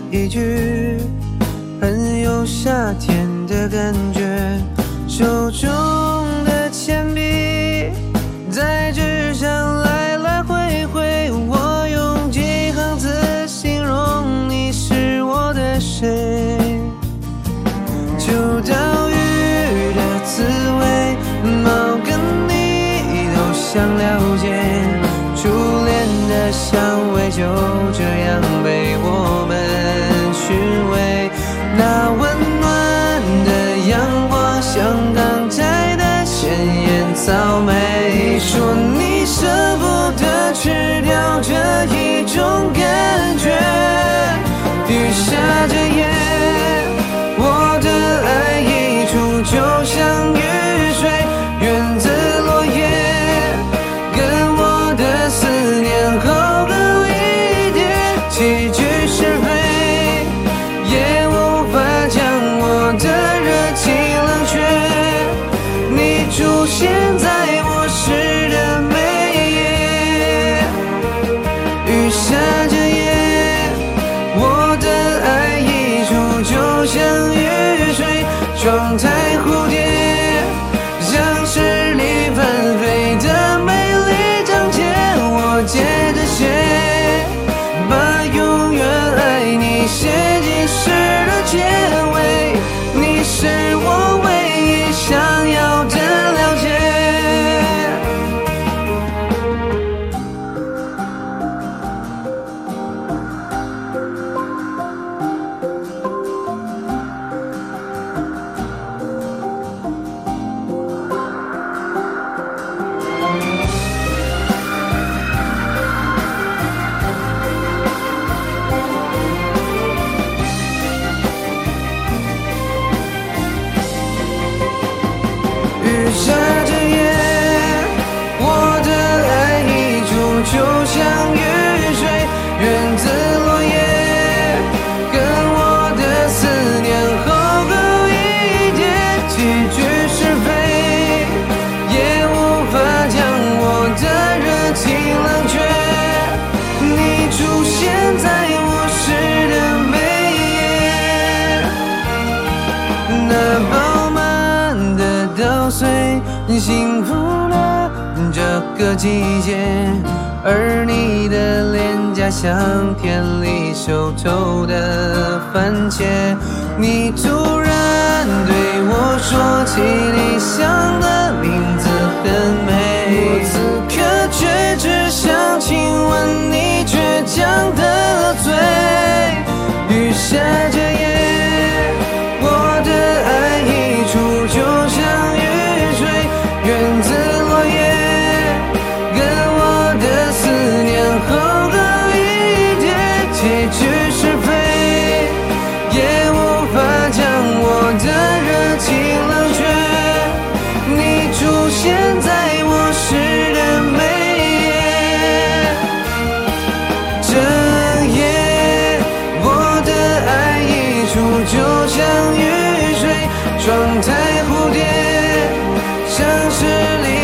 一句，很有夏天的感觉。手中的铅笔在纸上来来回回，我用几行字形容你是我的谁。秋刀鱼的滋味，猫跟你都想了解，初恋的香味就这样被我们寻味。那温暖的阳光像刚摘的鲜艳草莓，说你舍不得吃掉这一种感觉。雨下着夜，我的爱溢出就像雨水，源自落叶，跟我的思念厚厚一叠，几句是非也无法将我的热情冷却。你出现在我诗的每页，雨下着夜，我的爱溢出就像雨水，状态蝴蝶，像是里纷飞的美丽章节。我接着写，把永远爱你写进诗的结尾。你是我唯一想要的了解。雨下着夜，我的爱溢出就像雨水，源自落叶，跟我的思念厚厚一叠，几句是非也无法将我的热情冷却。你出现在我诗的每页，那饱满的稻穗，幸福的这个季节，而你的脸颊像田里熟透的番茄。你突然对我说起理想的名字很美，我此刻却只想亲吻你倔强的嘴。雨下着夜，我的爱溢出就像雨水，源自落叶，跟我的思念厚厚一叠，几句是非也无法将我的热情冷却。你出现在我诗的每页，这夜我的爱溢出就像雨水，状态蝴蝶，像是